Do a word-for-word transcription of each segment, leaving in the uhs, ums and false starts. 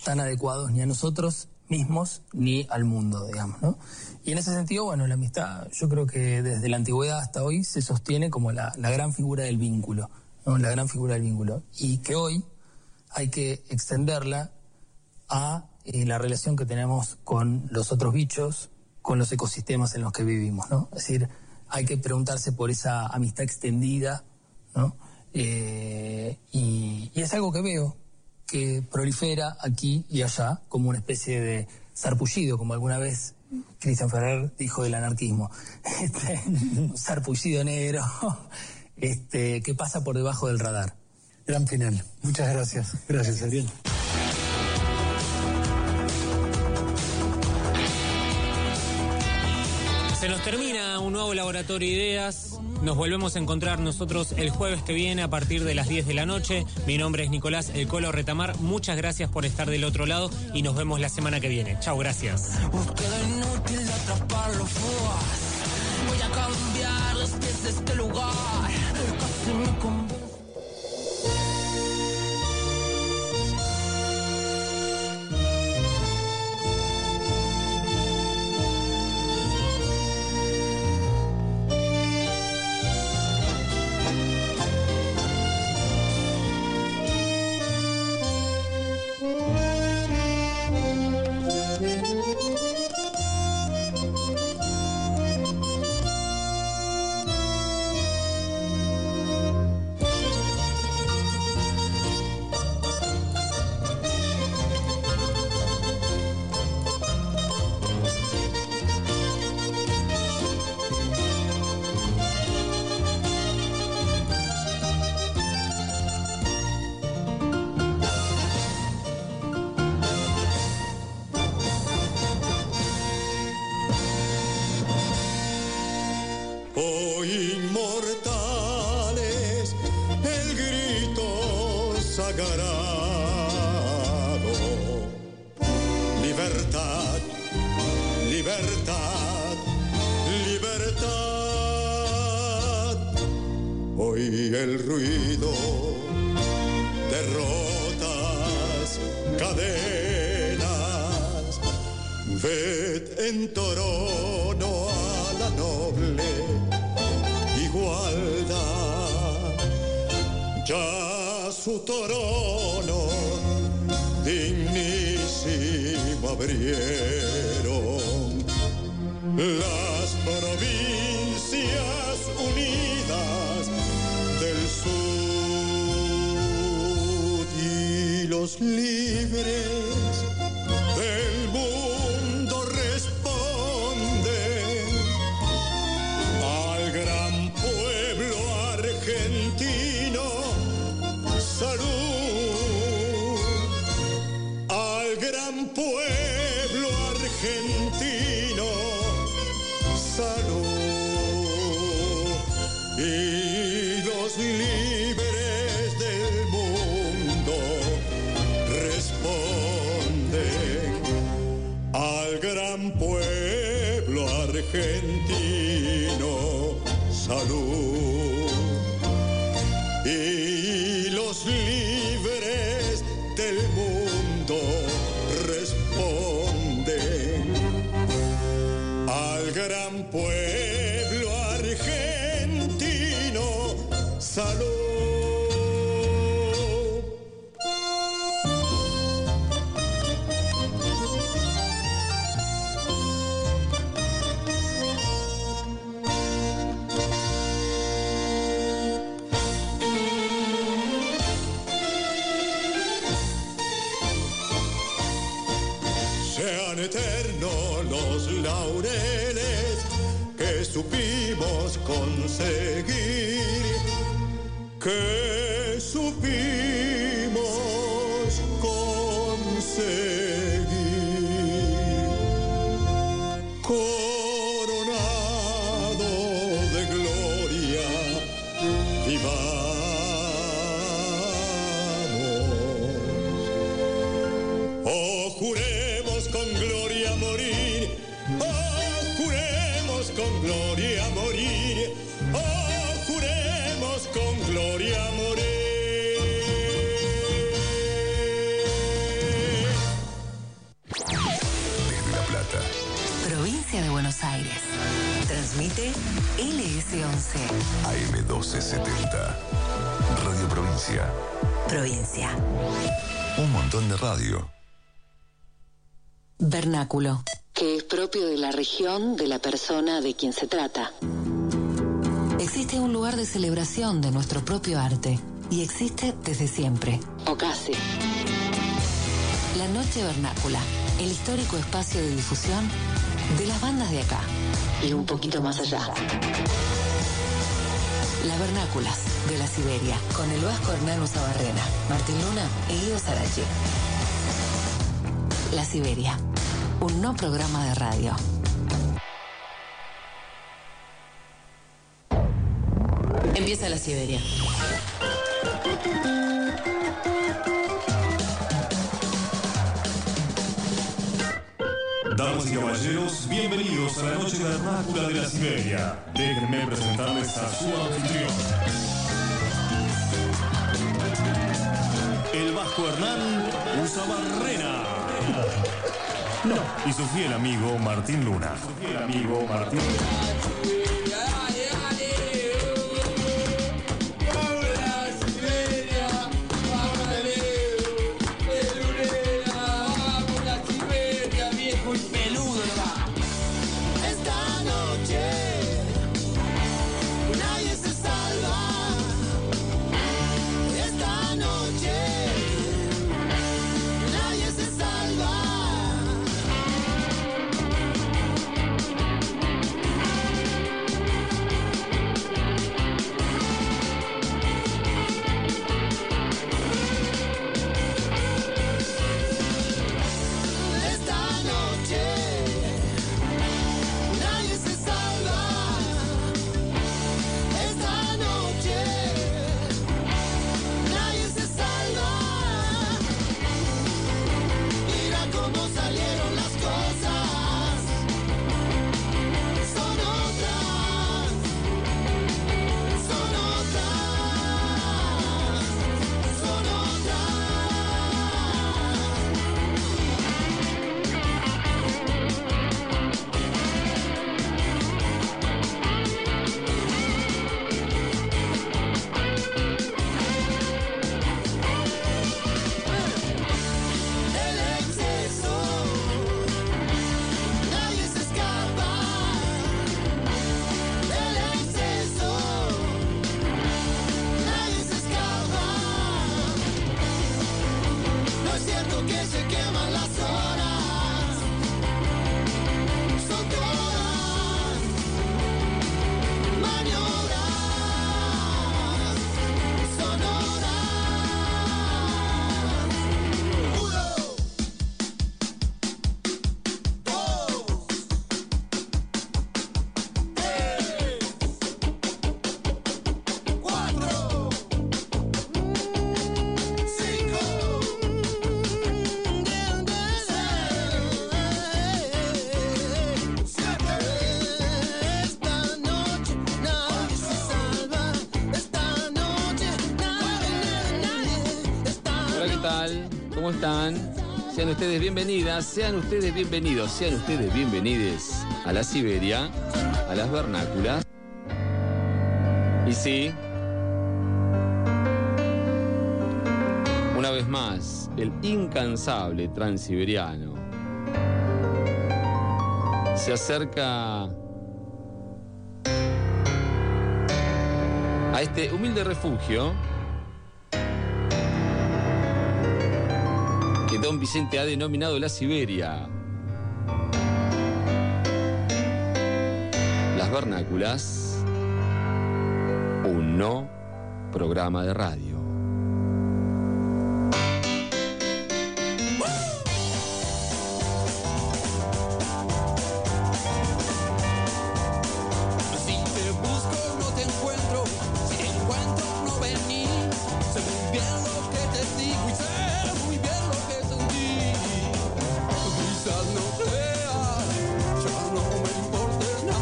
tan adecuados ni a nosotros mismos ni al mundo, digamos, ¿no? Y en ese sentido, bueno, la amistad yo creo que desde la antigüedad hasta hoy se sostiene como la, la gran figura del vínculo, ¿no? La gran figura del vínculo. Y que hoy hay que extenderla a eh, la relación que tenemos con los otros bichos, con los ecosistemas en los que vivimos, ¿no? Es decir, hay que preguntarse por esa amistad extendida, ¿no? Eh, y, y es algo que veo que prolifera aquí y allá como una especie de sarpullido, como alguna vez Cristian Ferrer dijo del anarquismo, este, sarpullido negro, este, que pasa por debajo del radar. Gran final. Muchas gracias. Gracias, Ariel. Se nos termina un nuevo Laboratorio Ideas. Nos volvemos a encontrar nosotros el jueves que viene a partir de las diez de la noche. Mi nombre es Nicolás El Colo Retamar. Muchas gracias por estar del otro lado y nos vemos la semana que viene. Chao, gracias. Búsqueda inútil de atrapar los fugas. Voy a cambiar los pies de este lugar. Casi me convence. El ruido, derrotas, cadenas, ved en trono a la noble igualdad. Ya su trono dignísimo abrieron las provincias unidas del sur y los libres del mundo responden al gran pueblo argentino. Salud al gran pueblo argentino. Salud y los libres del mundo responden al gran pueblo argentino. Salud y los libres del mundo responden al gran pueblo argentino. Salud. Sean eternos los laureles que supimos conseguir, que supimos conseguir. Coronado de gloria, vivamos. Oh, juremos con gloria morir. Oh, juremos con gloria morir. Oh, juremos con gloria morir. Buenos Aires. Transmite L S once. A M doce setenta. Radio Provincia. Provincia. Un montón de radio. Vernáculo, que es propio de la región, de la persona de quien se trata. Existe un lugar de celebración de nuestro propio arte y existe desde siempre, o casi. La Noche Vernácula, el histórico espacio de difusión de las bandas de acá y un poquito más allá. Las Vernáculas de la Siberia, con el vasco Hernán Usabarrena, Martín Luna e Guido Sarachi. La Siberia, un no programa de radio. Empieza La Siberia. Damas y caballeros, bienvenidos a la Noche Vernácula de la Siberia. Déjenme presentarles a su anfitrión, el vasco Hernán Usabarrena. No. Y su fiel amigo Martín Luna. Su fiel amigo Martín Luna. ¿Cómo están? Sean ustedes bienvenidas, sean ustedes bienvenidos, sean ustedes bienvenides a la Siberia, a las Vernáculas. Y sí, una vez más, el incansable transiberiano se acerca a este humilde refugio que Don Vicente ha denominado la Siberia. Las Vernáculas, un no programa de radio.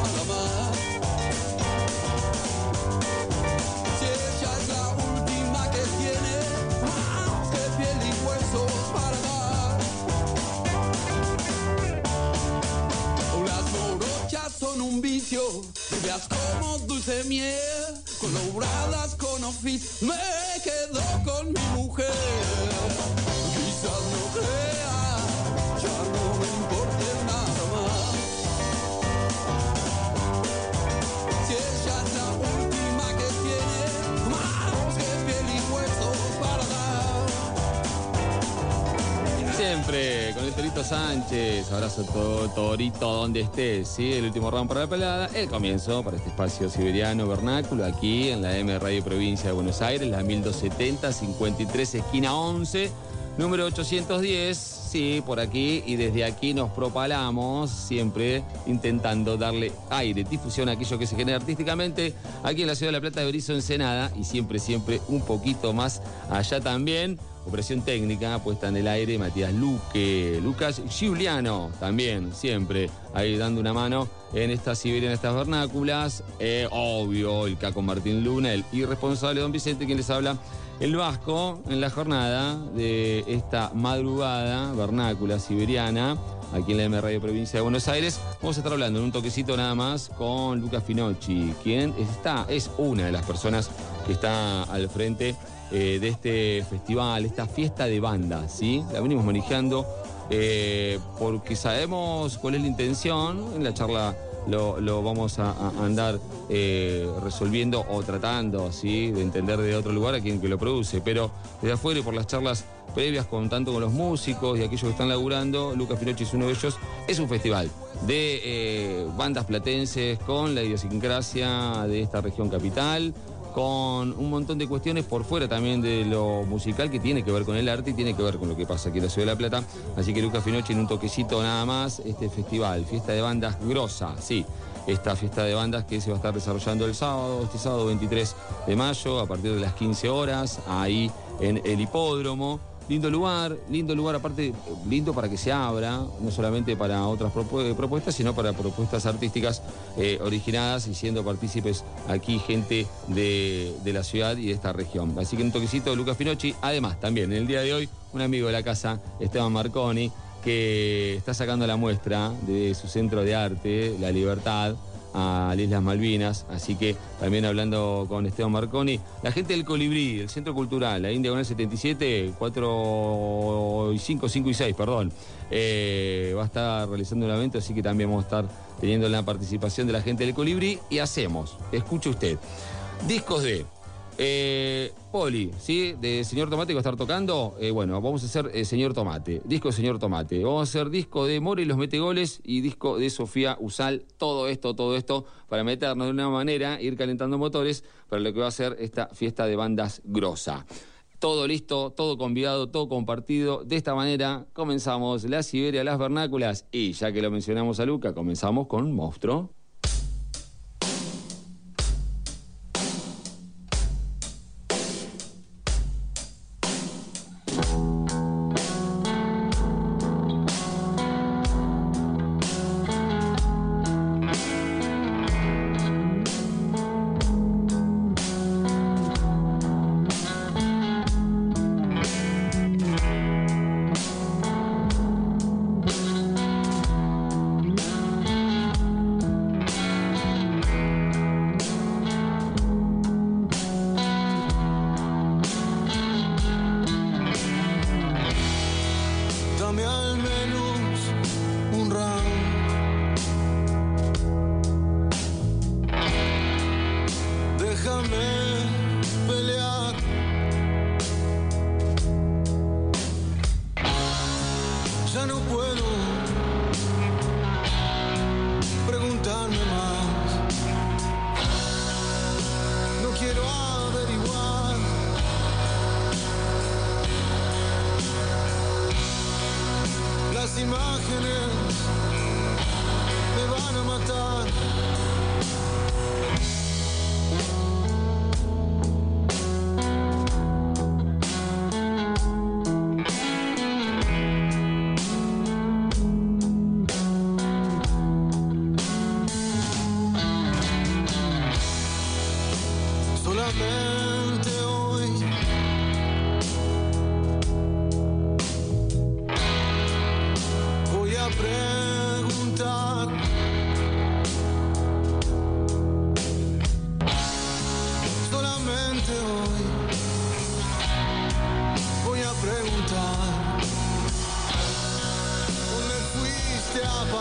Si ella es la última inicio, vivías como dulce miel, con lobradas conocí, me quedo con mi mujer. Quizás no creas, ya no me importe nada más. Si ella es la última que tiene, manos que piel y huesos para dar. Siempre con el Torito Sánchez, abrazo todo, Torito donde estés, ¿sí? El último round para la pelada, el comienzo para este espacio siberiano vernáculo aquí en la M Radio Provincia de Buenos Aires, la mil doscientos setenta, cincuenta y tres, esquina once, número ochocientos diez, sí, por aquí, y desde aquí nos propalamos, siempre intentando darle aire, difusión a aquello que se genera artísticamente aquí en la ciudad de La Plata, de Berizo, Ensenada, y siempre, siempre un poquito más allá también. Operación técnica, puesta en el aire, Matías Luque, Lucas Giuliano, también, siempre, ahí dando una mano en esta Siberia, en estas vernáculas. Eh, obvio, el Caco Martín Luna, el irresponsable Don Vicente, quien les habla, el Vasco, en la jornada de esta madrugada vernácula siberiana, aquí en la M Radio Provincia de Buenos Aires. Vamos a estar hablando en un toquecito nada más con Luca Finocchi, quien está, es una de las personas que está al frente Eh, de este festival, esta fiesta de bandas, ¿sí? La venimos manejando eh, porque sabemos cuál es la intención. En la charla lo, lo vamos a, a andar eh, resolviendo o tratando, ¿sí? De entender de otro lugar a quien que lo produce, pero desde afuera y por las charlas previas con tanto con los músicos y aquellos que están laburando, Luca Finocchi es uno de ellos. Es un festival de eh, bandas platenses con la idiosincrasia de esta región capital, con un montón de cuestiones por fuera también de lo musical que tiene que ver con el arte y tiene que ver con lo que pasa aquí en la ciudad de La Plata. Así que Luca Finocchi en un toquecito nada más, este festival, fiesta de bandas grosa, sí, esta fiesta de bandas que se va a estar desarrollando el sábado, este sábado veintitrés de mayo, a partir de las quince horas, ahí en el hipódromo. Lindo lugar, lindo lugar, aparte lindo para que se abra, no solamente para otras propu- propuestas, sino para propuestas artísticas eh, originadas y siendo partícipes aquí gente de, de la ciudad y de esta región. Así que un toquecito de Luca Finocchi. Además, también en el día de hoy, un amigo de la casa, Esteban Marconi, que está sacando la muestra de su centro de arte, La Libertad, a las Islas Malvinas, así que también hablando con Esteban Marconi, la gente del Colibrí, el Centro Cultural, la India Diagonal setenta y siete, cuatro y cinco, cinco y seis, perdón, eh, va a estar realizando un evento, así que también vamos a estar teniendo la participación de la gente del Colibrí y hacemos, escuche usted, discos de Eh, Poli, ¿sí? De Señor Tomate que va a estar tocando. Eh, bueno, vamos a hacer eh, Señor Tomate, disco de Señor Tomate. Vamos a hacer disco de More y los Metegoles y disco de Sofía Usal. Todo esto, todo esto para meternos de una manera, ir calentando motores para lo que va a ser esta fiesta de bandas grosa. Todo listo, todo convidado, todo compartido. De esta manera comenzamos la Siberia, las vernáculas. Y ya que lo mencionamos a Luca, comenzamos con Monstruo.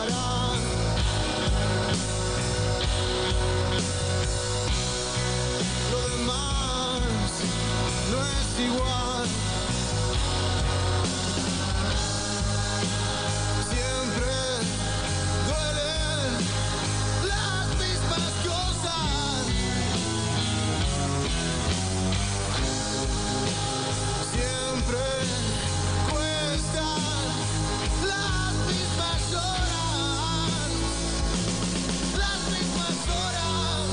pasará. Lo demás no es igual. Siempre duelen las mismas cosas. Siempre cuestan las mismas horas. Las mismas horas.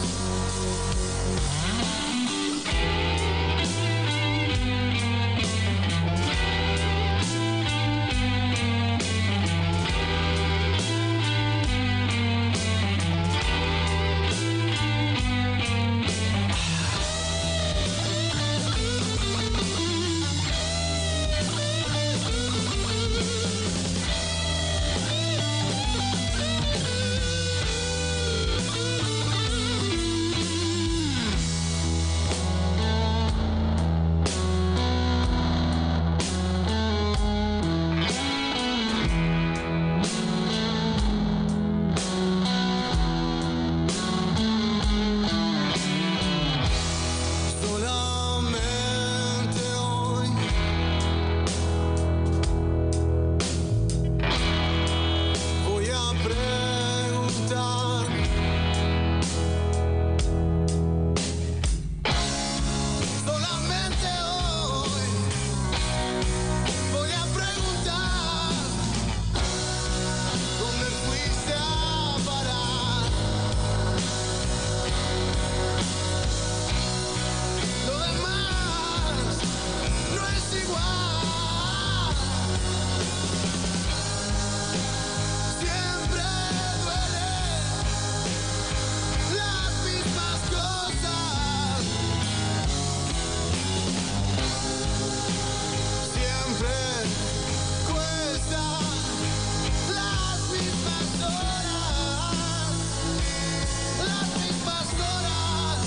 Solamente hoy voy a preguntar. Solamente hoy voy a preguntar dónde fuiste a parar. Lo demás no es igual. Siempre duelen las mismas cosas. Siempre cuestan las mismas horas. Las mismas horas.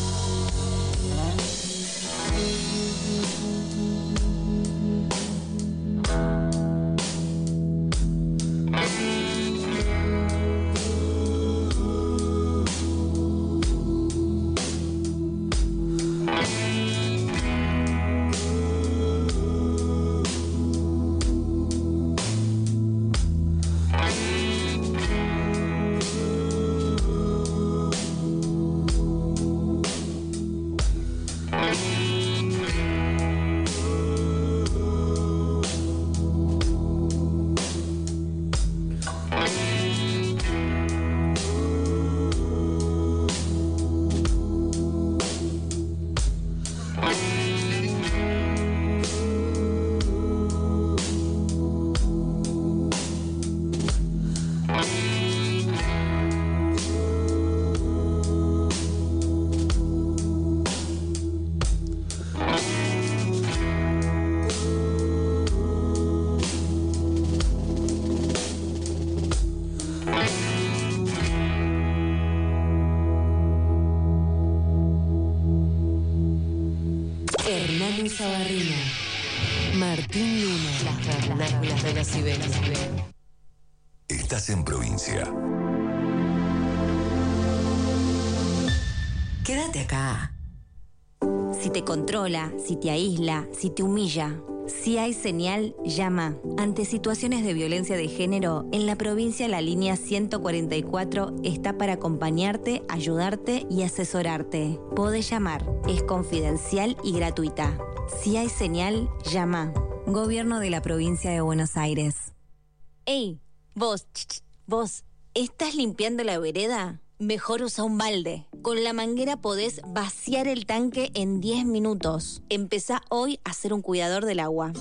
Hernán Sabarrina, Martín Luna, las vernáculas de la Siberia. Estás en provincia. Quédate acá. Si te controla, si te aísla, si te humilla, si hay señal, llama. Ante situaciones de violencia de género, en la provincia la línea ciento cuarenta y cuatro está para acompañarte, ayudarte y asesorarte. Podés llamar, es confidencial y gratuita. Si hay señal, llama. Gobierno de la provincia de Buenos Aires. ¡Ey! Vos, ch, ch, vos, ¿estás limpiando la vereda? Mejor usa un balde. Con la manguera podés vaciar el tanque en diez minutos. Empezá hoy a ser un cuidador del agua.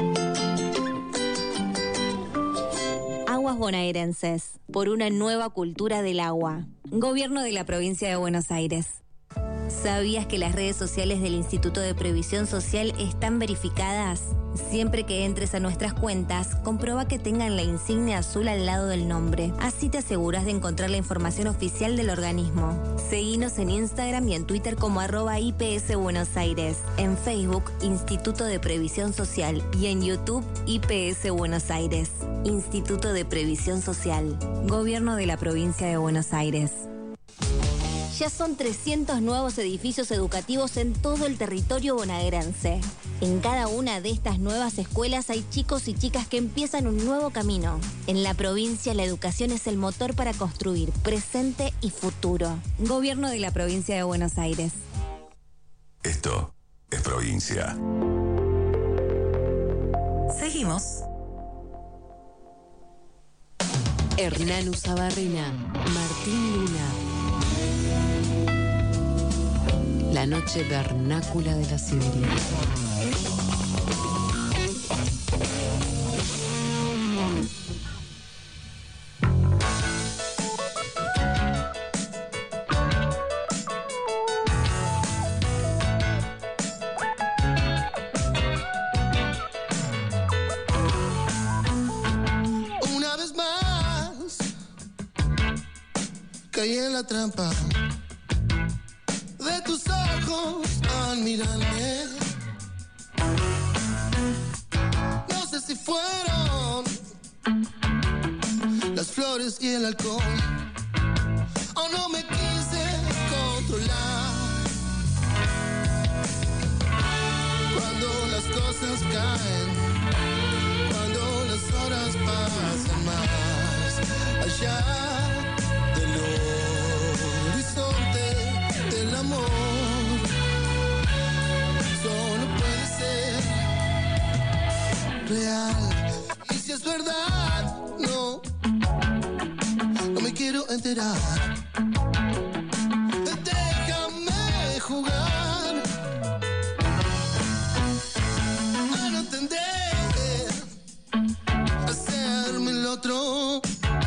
Aguas bonaerenses, por una nueva cultura del agua. Gobierno de la provincia de Buenos Aires. ¿Sabías que las redes sociales del Instituto de Previsión Social están verificadas? Siempre que entres a nuestras cuentas, comprueba que tengan la insignia azul al lado del nombre. Así te aseguras de encontrar la información oficial del organismo. Seguinos en Instagram y en Twitter como arroba I P S Buenos Aires, en Facebook Instituto de Previsión Social y en YouTube I P S Buenos Aires. Instituto de Previsión Social, Gobierno de la Provincia de Buenos Aires. Ya son trescientos nuevos edificios educativos en todo el territorio bonaerense. En cada una de estas nuevas escuelas hay chicos y chicas que empiezan un nuevo camino. En la provincia, la educación es el motor para construir presente y futuro. Gobierno de la Provincia de Buenos Aires. Esto es provincia. Seguimos. Hernán Usabarrena, Martín Luna. La noche vernácula de la Siberia. Una vez más caí en la trampa de tus ojos al mirarme. No sé si fueron las flores y el alcohol, o no me quise controlar. Cuando las cosas caen, cuando las horas pasan más allá del horizonte del amor, solo puede ser real. Y si es verdad, no, no me quiero enterar. Déjame jugar a no entender, hacerme el otro.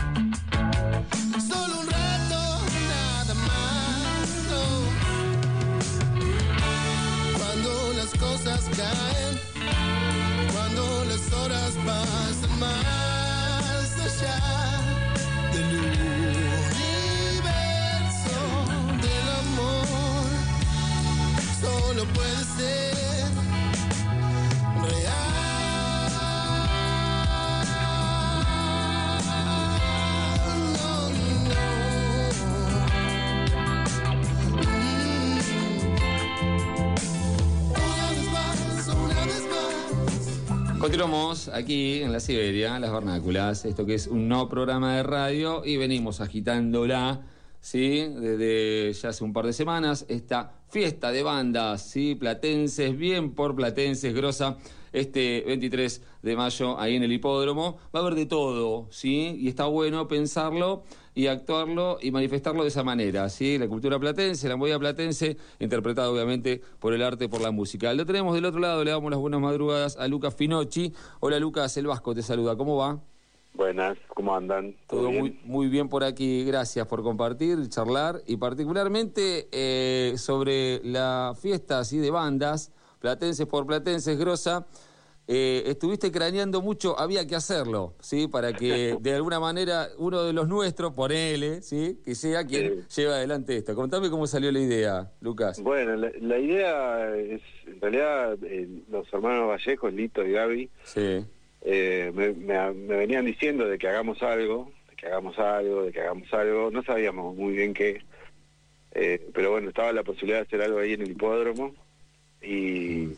Solo un rato, nada más, no. Cuando las cosas caen, cuando las horas pasan más allá del universo del amor, solo puede ser real. No, no. Una vez más, una vez más. Continuamos aquí en la Siberia, las vernáculas, esto que es un nuevo programa de radio y venimos agitándola, ¿sí? Desde ya hace un par de semanas, esta fiesta de bandas, ¿sí? Platenses, bien por platenses, grosa, este veintitrés de mayo ahí en el hipódromo. Va a haber de todo, ¿sí? Y está bueno pensarlo y actuarlo y manifestarlo de esa manera, ¿sí? La cultura platense, la movida platense, interpretada obviamente por el arte, por la música. Lo tenemos del otro lado, le damos las buenas madrugadas a Lucas Finocchi. Hola Lucas, el Vasco te saluda, ¿cómo va? Buenas, ¿cómo andan? Todo, Todo bien? Muy, muy bien por aquí, gracias por compartir, charlar y particularmente eh, sobre la fiesta así de bandas, platenses por platenses, grosa. Eh, estuviste craneando mucho, había que hacerlo, ¿sí? Para que de alguna manera uno de los nuestros, ponele, ¿sí? Que sea quien sí. lleve adelante esto. Contame cómo salió la idea, Lucas. Bueno, la, la idea es, en realidad, eh, los hermanos Vallejos, Lito y Gaby, sí. eh, me, me, me venían diciendo de que hagamos algo, de que hagamos algo, de que hagamos algo. No sabíamos muy bien qué, eh, pero bueno, estaba la posibilidad de hacer algo ahí en el hipódromo y...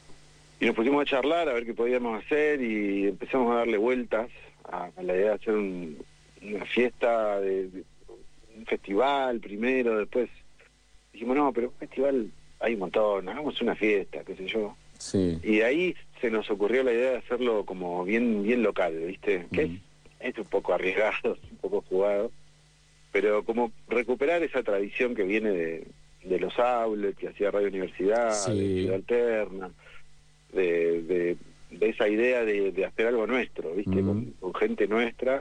Y nos pusimos a charlar a ver qué podíamos hacer y empezamos a darle vueltas a, a la idea de hacer un, una fiesta, de, de un festival primero, después dijimos, no, pero un festival hay un montón, hagamos una fiesta, qué sé yo. Sí. Y ahí se nos ocurrió la idea de hacerlo como bien bien local, ¿viste? Que mm. es, es un poco arriesgado, un poco jugado, pero como recuperar esa tradición que viene de, de los outlets que hacía Radio Universidad, sí. de Ciudad Alterna, De, de, de esa idea de, de hacer algo nuestro, ¿viste? Uh-huh. Con, con gente nuestra.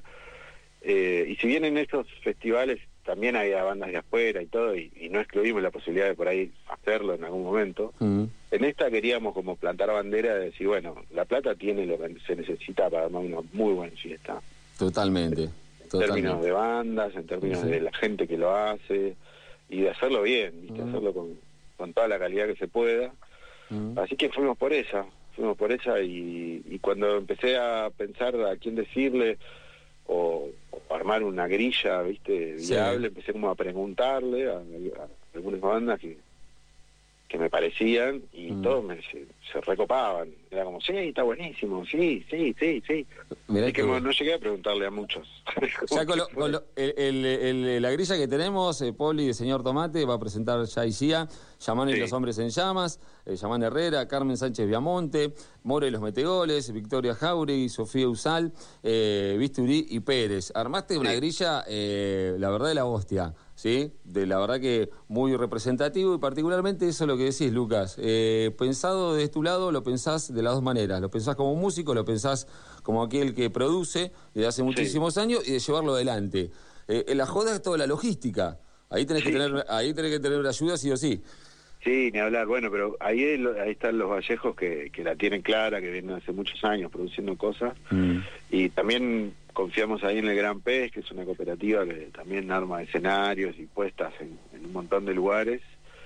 Eh, y si bien en estos festivales también había bandas de afuera y todo, y, y no excluimos la posibilidad de por ahí hacerlo en algún momento. Mm. En esta queríamos como plantar bandera de decir, bueno, La Plata tiene lo que se necesita para armar una muy buena fiesta. Totalmente. En Totalmente. términos de bandas, en términos Sí. de la gente que lo hace, y de hacerlo bien, ¿viste? Mm. Hacerlo con, con toda la calidad que se pueda. Mm. Así que fuimos por esa, fuimos por esa, y, y cuando empecé a pensar a quién decirle, o, o armar una grilla, ¿viste? Viable, Sí. empecé como a preguntarle a, a algunas bandas que, que me parecían, y Mm. todos me, se, se recopaban. Era como, sí, está buenísimo, sí, sí, sí, sí. Mirá Así que que no, bueno. no llegué a preguntarle a muchos. Ya con, lo- con lo- el- el- el- la grilla que tenemos, eh, Poli de Señor Tomate va a presentar ya y Gia, Yamán y Sí. los Hombres en Llamas, eh, Yamán Herrera, Carmen Sánchez Viamonte, More y los Metegoles, Victoria Jauregui, Sofía Usal, eh, Bisturí y Pérez. Armaste una Sí. grilla, eh, la verdad de la hostia, ¿sí? De la verdad que muy representativo, y particularmente eso es lo que decís, Lucas. Eh, pensado de tu lado, lo pensás de las dos maneras. Lo pensás como músico, lo pensás como aquel que produce desde hace muchísimos años, y de llevarlo adelante. Eh, en la joda es toda la logística. Ahí tenés Sí. que tener, ahí tenés que tener una ayuda sí o sí. Sí, ni hablar. Bueno, pero ahí, es lo- ahí están los Vallejos que, que la tienen clara, que vienen hace muchos años produciendo cosas. Y también confiamos ahí en el Gran Pez, que es una cooperativa que también arma escenarios y puestas en, en un montón de lugares.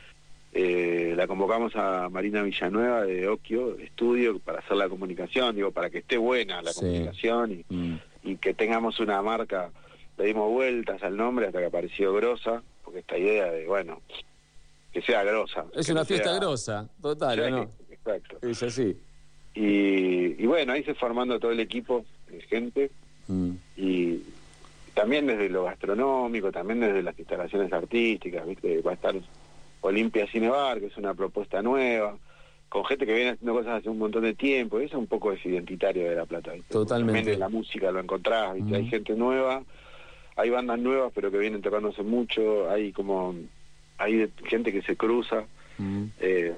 Eh, la convocamos a Marina Villanueva de Okio Estudio para hacer la comunicación, digo, para que esté buena la Sí. comunicación y, Mm. y que tengamos una marca. Le dimos vueltas al nombre hasta que apareció Grosa, porque esta idea de, bueno, que sea grosa. Es que una no fiesta sea- grosa, total, ¿o Sí, no? exacto. Es así. Y, y bueno, ahí se formando todo el equipo de gente, Mm. y también desde lo gastronómico, también desde las instalaciones artísticas, ¿viste? Va a estar Olimpia Cinebar, que es una propuesta nueva, con gente que viene haciendo cosas hace un montón de tiempo, y eso un poco es identitario de La Plata, ¿viste? Totalmente. También en la música lo encontrás, ¿viste? Mm. Hay gente nueva, hay bandas nuevas, pero que vienen tocándose mucho, hay como, hay de- gente que se cruza, Mm. eh,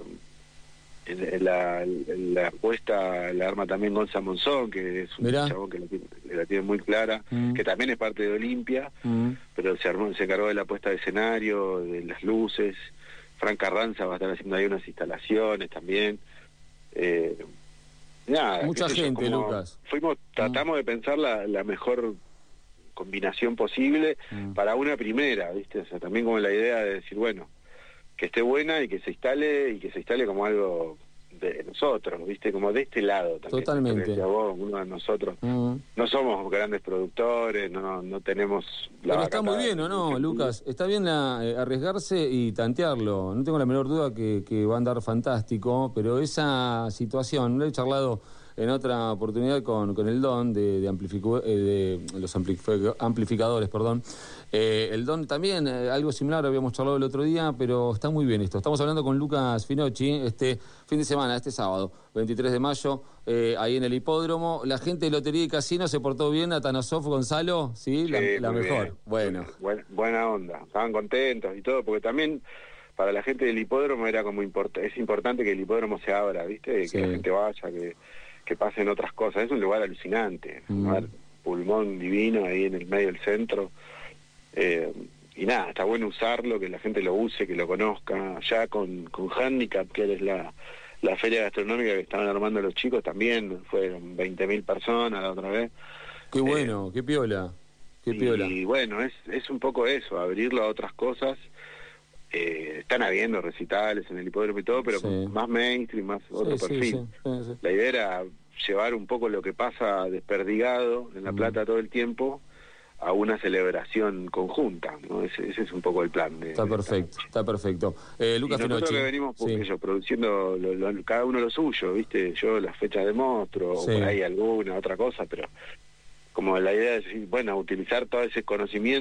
en- en la, en la apuesta la arma también Gonza Monzón, que es un Mirá. chabón que la tiene, la tiene muy clara, Mm. que también es parte de Olimpia, Mm. pero se armó, se encargó de la puesta de escenario, de las luces. Frank Carranza va a estar haciendo ahí unas instalaciones también. Eh, nada, Mucha qué sé yo, gente, como Lucas. Fuimos, tratamos de pensar la, la mejor combinación posible Mm. para una primera, ¿viste? O sea, también como la idea de decir, bueno, que esté buena y que se instale, y que se instale como algo de nosotros, ¿viste? Como de este lado también. Totalmente. Porque decía vos, uno de nosotros. Mm. No somos grandes productores, no no tenemos la Pero está muy bacata bien, ¿o no, de- Lucas? Está bien a- eh, arriesgarse y tantearlo. No tengo la menor duda que, que va a andar fantástico, pero esa situación, lo he charlado en otra oportunidad con, con el Don de, de, amplificu- eh, de los amplific- amplificadores, perdón. Eh, el Don también, eh, algo similar, habíamos charlado el otro día, pero está muy bien esto. Estamos hablando con Lucas Finocchi este fin de semana, este sábado, veintitrés de mayo, eh, ahí en el hipódromo. La gente de Lotería y Casino se portó bien, Atanasov, Gonzalo, ¿sí? La, Sí, la muy mejor. bien. Bueno. Buena, buena onda, estaban contentos y todo, porque también para la gente del hipódromo era como import es importante que el hipódromo se abra, ¿viste? Sí. Que la gente vaya, que, que pasen otras cosas. Es un lugar alucinante, un Mm. lugar pulmón divino ahí en el medio del centro. Eh, y nada, está bueno usarlo, que la gente lo use, que lo conozca. Ya con, con Handicap, que es la, la feria gastronómica que estaban armando los chicos, también fueron veinte mil personas la otra vez. Qué bueno, qué piola, qué piola. Y bueno, es, es un poco eso, abrirlo a otras cosas. Eh, están habiendo recitales en el hipódromo y todo, pero Sí. con más mainstream, más otro Sí, sí, perfil. sí, sí, sí. La idea era llevar un poco lo que pasa desperdigado en La Mm. Plata todo el tiempo a una celebración conjunta, ¿no? Ese, ese es un poco el plan. De, Está de perfecto, está perfecto. Eh, y Lucas nosotros Finocchi. que venimos Sí. ellos, produciendo lo- lo- cada uno lo suyo, ¿viste? Yo las fechas de monstruo, Sí. o por ahí alguna otra cosa, pero como la idea es decir, bueno, utilizar todo ese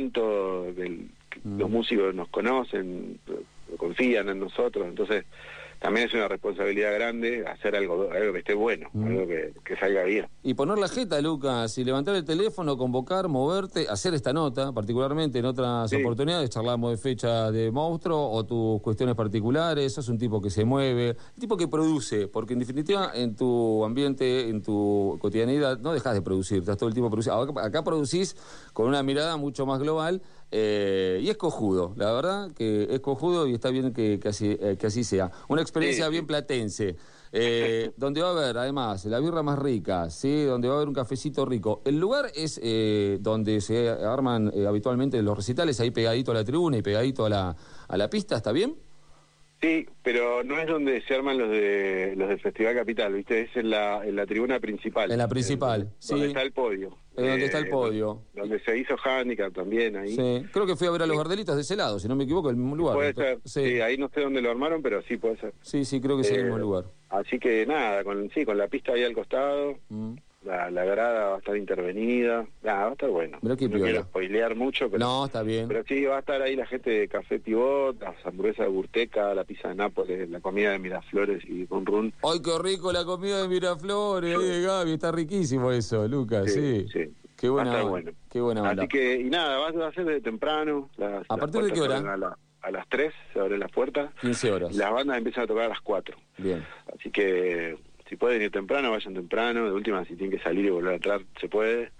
conocimiento del que Mm. los músicos nos conocen, confían en nosotros, entonces también es una responsabilidad grande hacer algo, algo que esté bueno, mm. algo que, que salga bien. Y poner la jeta, Lucas, y levantar el teléfono, convocar, moverte, hacer esta nota, particularmente en otras sí. oportunidades, charlamos de fecha de Monstruo o tus cuestiones particulares, sos un tipo que se mueve, un tipo que produce, porque en definitiva en tu ambiente, en tu cotidianidad, no dejas de producir, estás todo el tiempo produciendo. Acá, acá producís con una mirada mucho más global. Eh, y es cojudo, la verdad que es cojudo y está bien que, que, así, eh, que así sea. Una experiencia sí, bien platense, eh, donde va a haber además la birra más rica, ¿sí? Donde va a haber un cafecito rico. El lugar es eh, donde se arman eh, habitualmente los recitales, ahí pegadito a la tribuna y pegadito a la, a la pista, ¿está bien? Sí, pero no es donde se arman los de los del Festival Capital, ¿viste? Es en la, en la tribuna principal. En la principal, en, sí. Donde está el podio. Es donde eh, está el podio. Donde se hizo handicap también, ahí. Sí, creo que fui a ver a los Gardelitas de ese lado, si no me equivoco, el mismo lugar. Puede ¿no? ser, sí. sí, ahí no sé dónde lo armaron, pero sí puede ser. Sí, sí, creo que es eh, el mismo lugar. Así que nada, con sí, con la pista ahí al costado, mm. la, la grada va a estar intervenida, nada, va a estar bueno. Pero qué no quiero spoilear mucho, pero... No, está bien. Pero sí, va a estar ahí la gente de Café Pivot, las hamburguesas de Burteca, la pizza de Nápoles, la comida de Miraflores y con Run. ¡Ay, qué rico la comida de Miraflores! Sí. Ahí de Gaby, está riquísimo eso, Lucas, sí. Sí, sí. Qué buena va a estar onda. bueno. Qué buena onda. Así que, y nada, va a ser de temprano. Las, ¿A partir de qué hora? A, la, a las tres se abren las puertas. quince horas. Y las bandas empiezan a tocar a las cuatro. Bien. Así que, si pueden ir temprano, vayan temprano. De última, si tienen que salir y volver a entrar, se puede.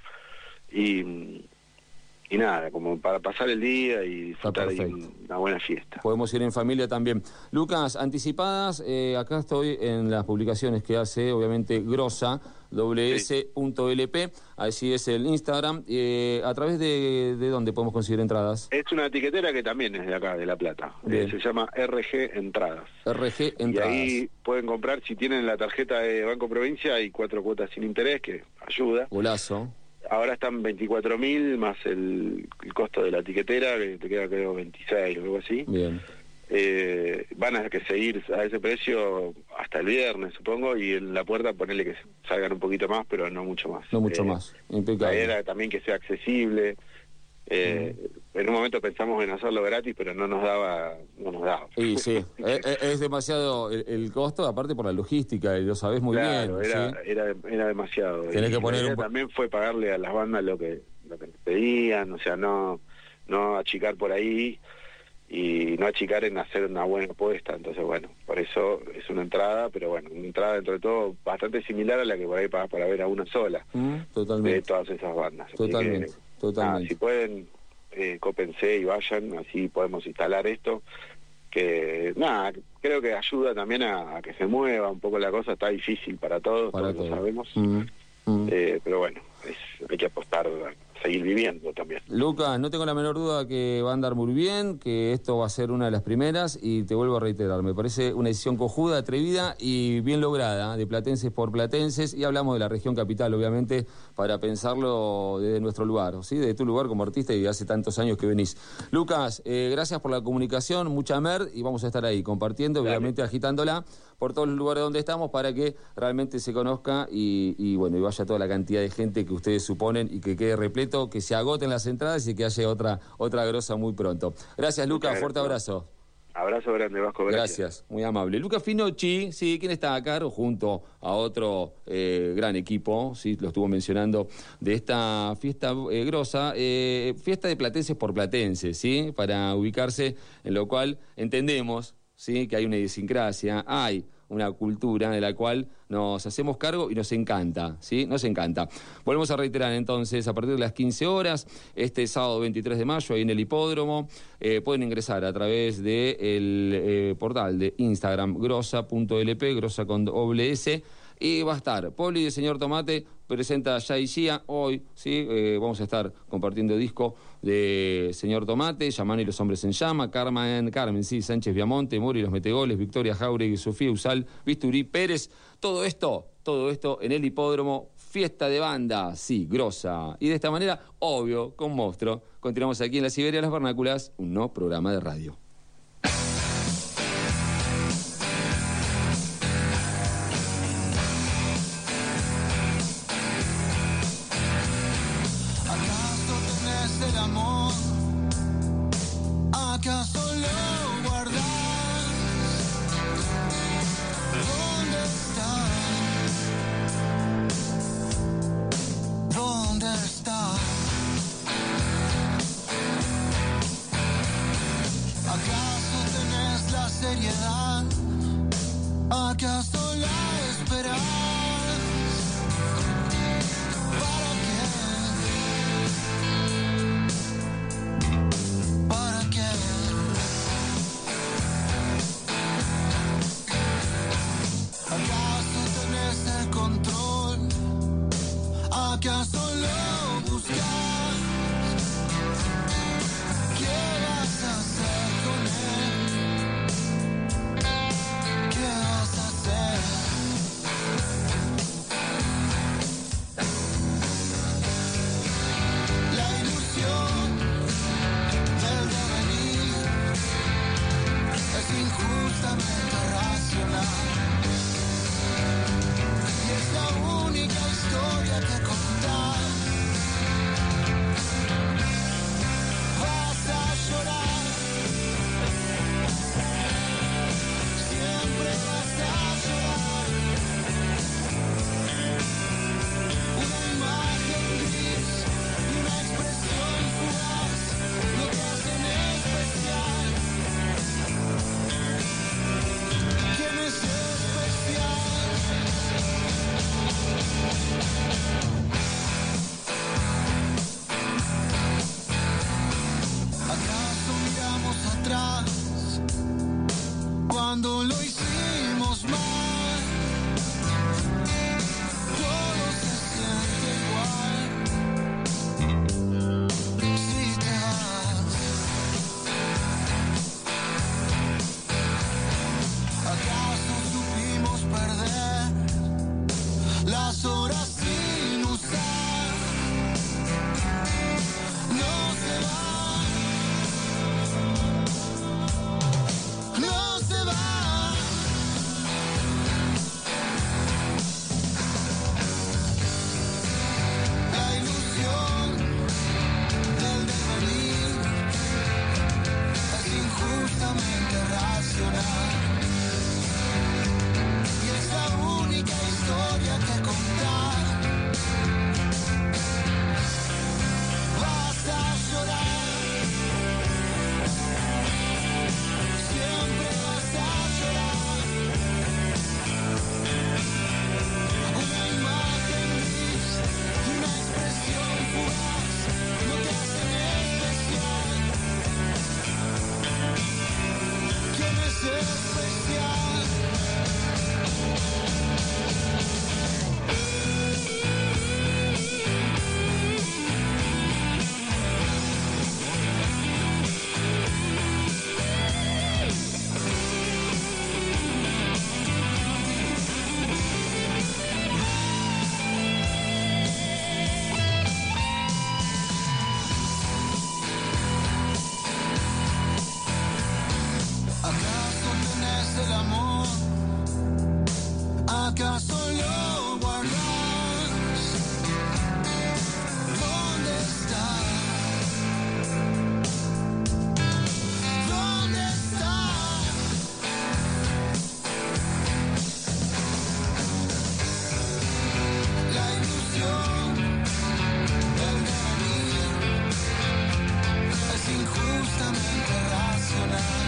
Y... Y nada, como para pasar el día y disfrutar de una buena fiesta. Podemos ir en familia también. Lucas, anticipadas, eh, acá estoy en las publicaciones que hace, obviamente, Grosa, doble ese punto ele pe, así es el Instagram. Eh, ¿A través de, de dónde podemos conseguir entradas? Es una etiquetera que también es de acá, de La Plata. Eh, se llama erre ge Entradas. erre ge Entradas. Y ahí pueden comprar, si tienen la tarjeta de Banco Provincia, hay cuatro cuotas sin interés, que ayuda. Golazo. Ahora están veinticuatro mil más el, el costo de la etiquetera, que te queda creo veintiséis o algo así. Bien. Eh, van a que seguir a ese precio hasta el viernes, supongo, y en la puerta ponerle que salgan un poquito más, pero no mucho más. No mucho eh, más, impecable. La idea también que sea accesible. Eh, mm. En un momento pensamos en hacerlo gratis, pero no nos daba, no nos daba. Sí, sí, es, es demasiado el, el costo, aparte por la logística, y lo sabés muy claro, bien. Era, ¿sí? era, era demasiado. Tenés y que poner la idea un... también fue pagarle a las bandas lo que, lo que nos pedían, o sea, no, no achicar por ahí y no achicar en hacer una buena apuesta. Entonces, bueno, por eso es una entrada, pero bueno, una entrada dentro de todo bastante similar a la que por ahí pagas para ver a una sola. Mm, totalmente. De todas esas bandas. Totalmente, que, totalmente. Nada, si pueden, eh, cópense y vayan, así podemos instalar esto. Que nada, creo que ayuda también a, a que se mueva un poco la cosa. Está difícil para todos, para todos todo. lo sabemos. Mm, mm. Eh, pero bueno, es, hay que apostar a seguir viviendo también. Lucas, no tengo la menor duda que va a andar muy bien, que esto va a ser una de las primeras, y te vuelvo a reiterar, me parece una decisión cojuda, atrevida y bien lograda, de platenses por platenses, y hablamos de la región capital, obviamente, para pensarlo desde nuestro lugar, ¿sí? De tu lugar como artista y hace tantos años que venís. Lucas, eh, gracias por la comunicación, mucha mer, y vamos a estar ahí compartiendo, Dale. obviamente agitándola por todos los lugares donde estamos para que realmente se conozca y, y bueno, y vaya toda la cantidad de gente que ustedes suponen y que quede repleto, que se agoten las entradas y que haya otra otra grosa muy pronto. Gracias, Lucas, Muchas fuerte gracias. abrazo. Abrazo grande, Vasco, gracias. Gracias, muy amable. Lucas Finocchi, sí, quien está acá junto a otro eh, gran equipo, sí, lo estuvo mencionando, de esta fiesta eh, grosa, eh, fiesta de platenses por platenses, sí, para ubicarse, en lo cual entendemos, sí, que hay una idiosincrasia, hay una cultura de la cual nos hacemos cargo y nos encanta, ¿sí? Nos encanta. Volvemos a reiterar entonces, a partir de las quince horas, este sábado veintitrés de mayo, ahí en el hipódromo, eh, pueden ingresar a través del eh, portal de Instagram, grosa punto ele pe, grosa con doble S, y va a estar Poli de Señor Tomate, presenta Jay Gia hoy, ¿sí? Eh, vamos a estar compartiendo disco de Señor Tomate, Yaman y los Hombres en Llama, Carmen, Carmen, sí, Sánchez Viamonte, Mori y los Metegoles, Victoria Jauregui, Sofía Usal, Bisturí Pérez, todo esto, todo esto en el hipódromo, fiesta de banda, sí, grosa. Y de esta manera, obvio, con Monstruo, continuamos aquí en la Siberia de las Vernáculas, un nuevo programa de radio. ¿Acaso lo guardas? ¿Acaso la esperas? ¿Para qué? ¿Para qué? ¿Acaso tenés el control? ¿Acaso lo buscas? ¿Qué vas a hacer con él? ¿Qué vas a hacer? La ilusión del devenir es injustamente racional y es la única historia que contar. Vas a llorar, siempre vas a llorar. Una imagen gris y una expresión fugaz lo que hacen especial. ¿Quién es especial? ¿Acaso miramos atrás cuando lo hicimos mal? Todo se siente igual si te vas. ¿Acaso supimos perder las horas sin usar? No se va. No se va. La ilusión del devenir es injustamente racional y es la única historia que contar. Vas a llorar, siempre vas a llorar. Una imagen gris y una expresión fugaz no te hacen especial. ¿Quién es especial? ¿Acaso tenés el amor? ¿Acaso lo guardas? ¿Dónde está? ¿Dónde está? La ilusión del devenir es injustamente racional.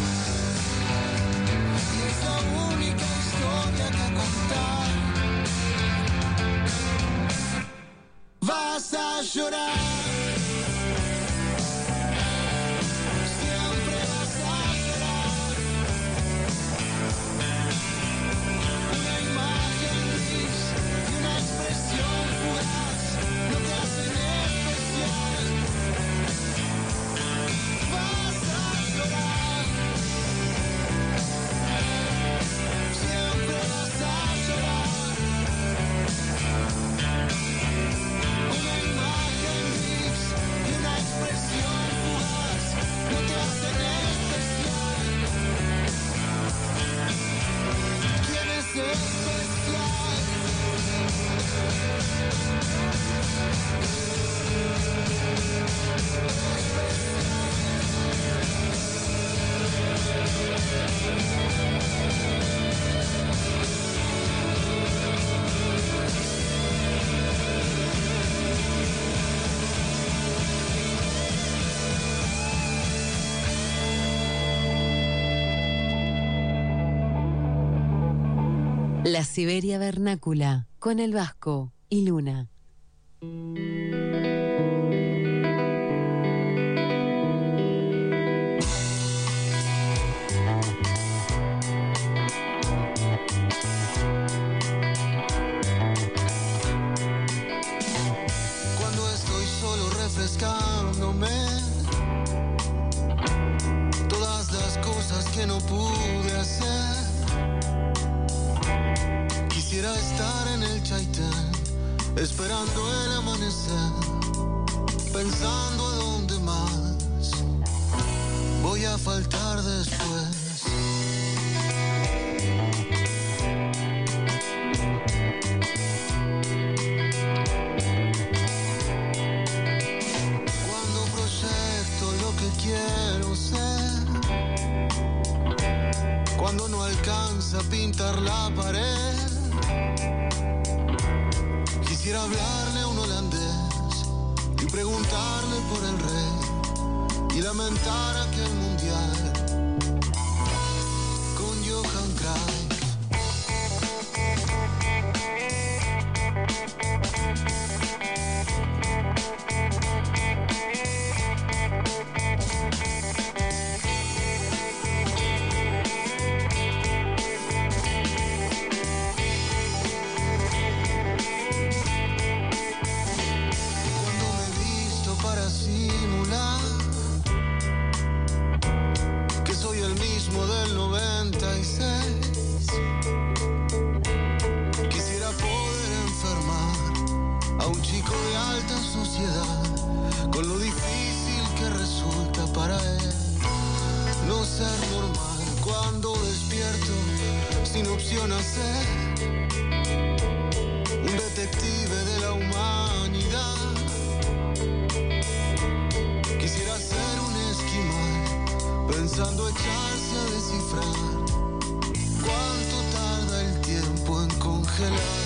Y es la única historia que contar. Vas a llorar, siempre vas a llorar. Una imagen gris y una expresión fugaz no te hacen especial. Vas a llorar, siempre vas a llorar. Una imagen gris La Siberia Vernácula, con el Vasco y Luna. Cuando estoy solo refrescándome, todas las cosas que no pude hacer. Quisiera estar en el Chaitén, esperando el amanecer, pensando a dónde más voy a faltar después. Cuando proyecto lo que quiero ser, cuando no alcanza a pintar la pared, quisiera hablarle a un holandés y preguntarle por el rey y lamentar aquel mundial con Johan Cruyff. Del noventa y seis, quisiera poder enfermar a un chico de alta sociedad con lo difícil que resulta para él no ser normal. Cuando despierto sin opción a ser un detective de la humanidad, quisiera ser un esquimal pensando echarse a descifrar cuánto tarda el tiempo en congelar.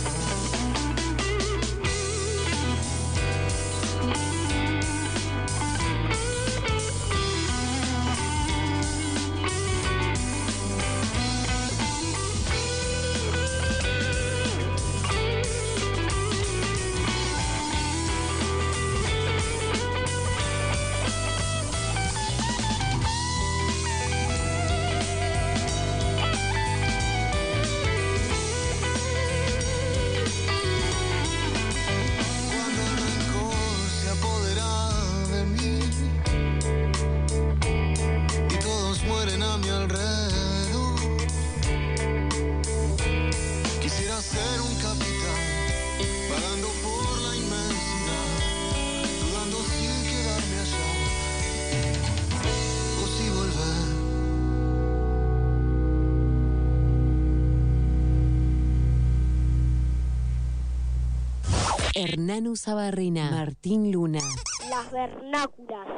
Hernán Usabarrina, Martín Luna. Las vernáculas.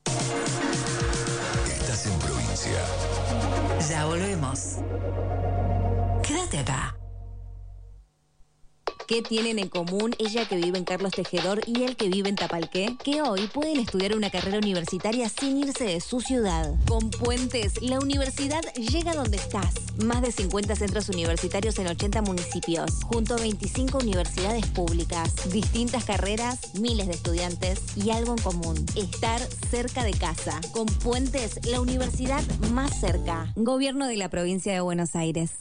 Estás en provincia. Ya volvemos. Quédate acá. ¿Qué tienen en común ella que vive en Carlos Tejedor y él que vive en Tapalqué? Que hoy pueden estudiar una carrera universitaria sin irse de su ciudad. Con Puentes, la universidad llega donde estás. Más de cincuenta centros universitarios en ochenta municipios, junto a veinticinco universidades públicas. Distintas carreras, miles de estudiantes y algo en común: estar cerca de casa. Con Puentes, la universidad más cerca. Gobierno de la Provincia de Buenos Aires.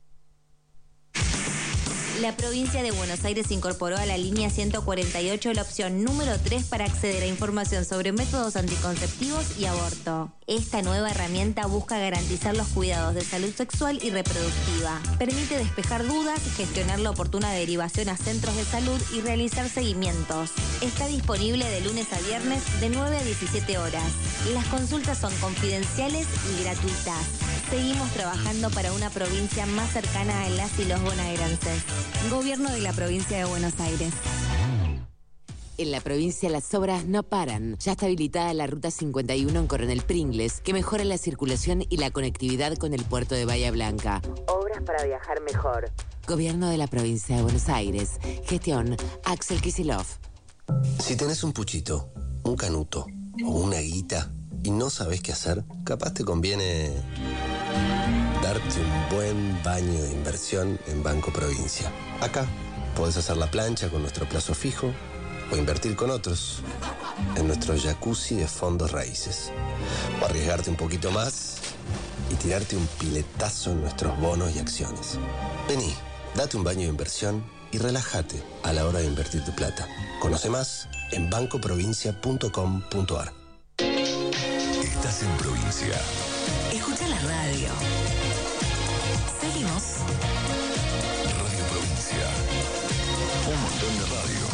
La provincia de Buenos Aires incorporó a la línea ciento cuarenta y ocho la opción número tres para acceder a información sobre métodos anticonceptivos y aborto. Esta nueva herramienta busca garantizar los cuidados de salud sexual y reproductiva. Permite despejar dudas, gestionar la oportuna derivación a centros de salud y realizar seguimientos. Está disponible de lunes a viernes de nueve a diecisiete horas. Las consultas son confidenciales y gratuitas. Seguimos trabajando para una provincia más cercana a las y los bonaerenses. Gobierno de la Provincia de Buenos Aires. En la provincia las obras no paran. Ya está habilitada la Ruta cincuenta y uno en Coronel Pringles, que mejora la circulación y la conectividad con el puerto de Bahía Blanca. Obras para viajar mejor. Gobierno de la Provincia de Buenos Aires. Gestión Axel Kicillof. Si tenés un puchito, un canuto o una guita y no sabés qué hacer, capaz te conviene darte un buen baño de inversión en Banco Provincia. Acá podés hacer la plancha con nuestro plazo fijo o invertir con otros en nuestro jacuzzi de fondos raíces. O arriesgarte un poquito más y tirarte un piletazo en nuestros bonos y acciones. Vení, date un baño de inversión y relájate a la hora de invertir tu plata. Conoce más en banco provincia punto com punto a r. Estás en Provincia. Escucha la radio. Seguimos. Radio Provincia. Un montón de radio.